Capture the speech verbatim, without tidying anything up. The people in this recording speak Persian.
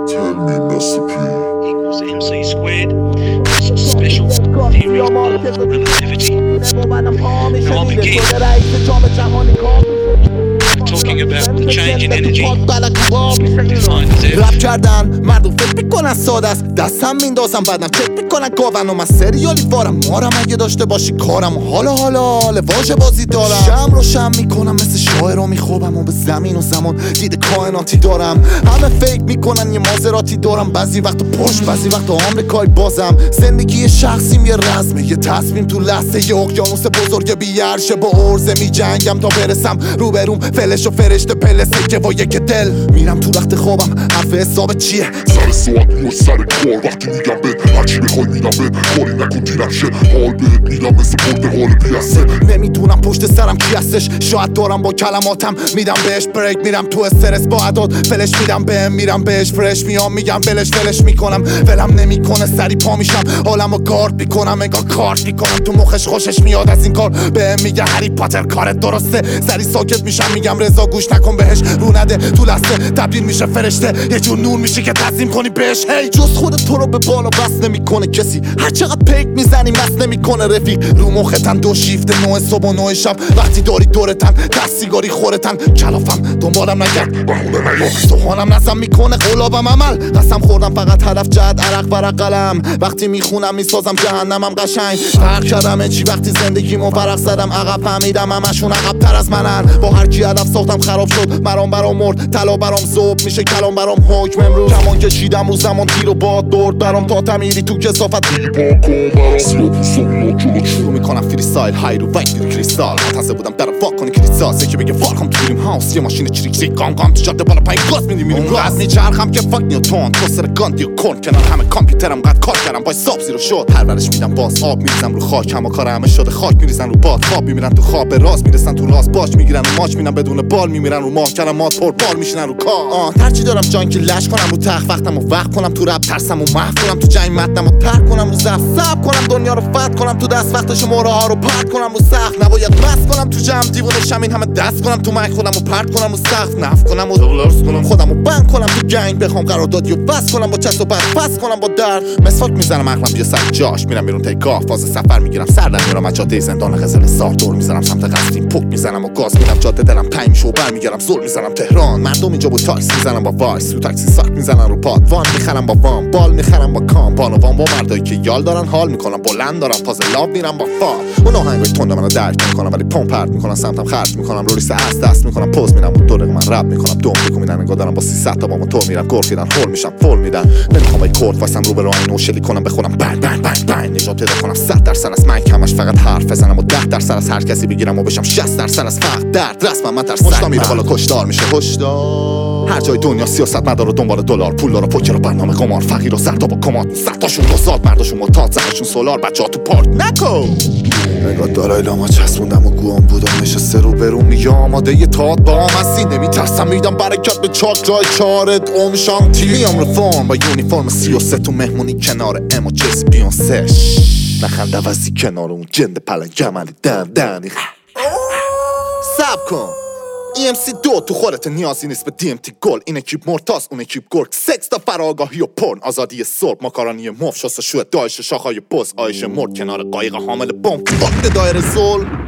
Tell me recipe equals mc squared. It's a special theory of relativity. Now I'll begin talking about the change in energy defined as رپ کردن مردم فکر میکنن ساده است، دستم میندازم بعدم چک میکنن گاون و من سریالی وارم مارم اگه داشته باشی کارم و حالا حالا حالا واژه بازی دارم شم رو شم میکنم مثل شاعر رو میخوابم و به زمین و زمان دید کائناتی دارم همه فکر میکنن یه مازراتی دارم بعضی وقت پشت بعضی وقت آمریکایی بازم زندگی شخصیم یه رزمه یه تصمیم تو لحظه یه اقیانوس بزرگ بیارشه با عرضه میجنگم تا برسم روبروم فلش و فرشته پلسه که با یک دل میرم تو وقت خوابم حرف حساب چیه سر ساعت روی سر کار وقتی میگم بهت هرچی بخوای میدم بهت کاری نکن دیرم شه حال بهت میدم مثل پرتقال پیاسه نمیدونم پشت سرم کی هستش شاید دارم با کلماتم میدم بهش بریک میرم تو استرس با عداد فلش میدم بهم میرم بهش فرش میام میگم فلش فلش میکنم ولم نمیکنه سری پا میشم حالمو گارد میکنم انگار کارت میکنم تو مخش خوشش میاد از این کار بهم میگه هری پاتر کارت درسته سری ساکت میشم میگم رضا گوش نکن بهش رو نده تو لحظه تبدیل میشه فرشته یه جور نور میشه که تسلیم کنی بهش هی جز خودت تو رو به بالا بس نمیکنه کسی هر چقدر پیک میزنی مس نمیکنه رفیق رو مختن دو شیفت نوع صبح و نوع شب وقتی داری دورتن دست سیگاری خورتن کلافم دنبالم نگرد بهونه نیار سوهانم نزم میکنه قلابم عمل قسم خوردم فقط هدف جد عرق ورق قلم وقتی میخونم میسازم جهنمم قشنگ فرق کردم چی وقتی زندگیمو فرق زدم عقب فهمیدم همشون عقب تر از منن با هر کی هدف ساختم خراب شد مرام برام مرد طلا برام ذوب میشه کلام برام حکم امروز کمان کشیدم رو زمان تیر و باد دور برام تا تمیری تو کثافت شروع میکنم فری استایل های رو وایت میری کریستال منتظر بودم در واک کنی کریستال که بگه وارکام تو دریم هاوس یه ماشین چریک چریک گام گام تو جاده بالا پایین گاز میدی میریم راست میچرخم که فاک نیوتن تو سر گاندی و کن کنار همه کامپیوترم قد کار کردم با حساب زیرو شد پرورش میدم باز آب میریزم رو خاک همه کار همه شده خاک میریزن رو باد خواب میمیرن تو خواب راست میرسن تو راست باش میگیرن رو ماچ میرن بدون بال میمیرن رو ماه کلمات پر بال میشینن رو کار آه هرچی دارم جان که لش کنم رو تخت وقتمو وقت کنم تو رپ ترسمو محو کنم تو جنگ متنمو ترک کنم رو زفت صبر کنم دنیا رو فتح کنم تو دست وقتش موره ها رو پرت کنم رو سخت نباید بس کنم تو جمع دیوونه شم این همه دست کنم تو مایک خودمو پرت کنم رو سقف نف کنم و دلارس کنم خودمو بند کنم تو گنگ بخوام قراردادیو بس کنم با چست و بس بس کنم با درد مسواک میزنم عقلم یه سر جاش میرم بیرون تیکاف فاز سفر میگیرم سر میرم از جاده زندان قزل سار دور میزنم سمت قصدیم پک میزنم و گاز میدم جاده دلم تنگ شو برمیگردم زل میزنم تهران مردم اینجا با تاکسی میزنم با وایس تو تاکسی ساک میزنن رو پاد وان میخرم با وام بال میخرم با کام بانوان با مردایی که یال دارن حال میکنم بلند دارم فاز لاب میرم با فال اون آهنگای تند منو درک میکنم ولی پمپ پرت میکنم سمتم خرج میکنم رولیس از دست میکنم پوز میدم و دو دقیقه من رپ میکنم دوم فکر میدن انگار دارم با سیصد تا با موتور میرم گرخیدن هول میشم فول میدن نمیخوام این کورد واسم رو به رو اینو شلی کنم بخونم بنگ بنگ بنگ بنگ نجات پیدا کنم صد درصد از من کمش فقط حرف بزنم و ده درصد از هر کسی بگیرم و بشم شصت درصد از فقط درد رسمم من ترس مشتا میره بالا کشدار میشه هشدار هر جای دنیا سیاست مدار و دنبال دلار پول داره پوکر و برنامه قمار فقیر و سرتا با کماد سرتاشون دوزاد مرداشون متاد زنشون سولار بچه‌ها تو پارک نکو نگاه دارای لاما چسبوندم و گوام بودم نشسته رو برون میگه آماده یه تاد با هم هستی نمیترسم میدم برکت به چاک جای چارت اوم شانتی میام رفرم با یونیفرم سی و سه تو مهمونی کنار ام و جیسی بیونسش نخند وزی کنار اون جند پلنگ جمالی دم دنی سب کن ای ام سی دو تو خودت نیازی نیست به دی ام تی گل این اکیپ مرتاز اون اکیپ گرگ سکس تا فراگاهی و پرن آزادی صبح ماکارانی مف شست شو دایش شاخهای بز آیش مرد کنار قایق حامل بمب وقت دایر زل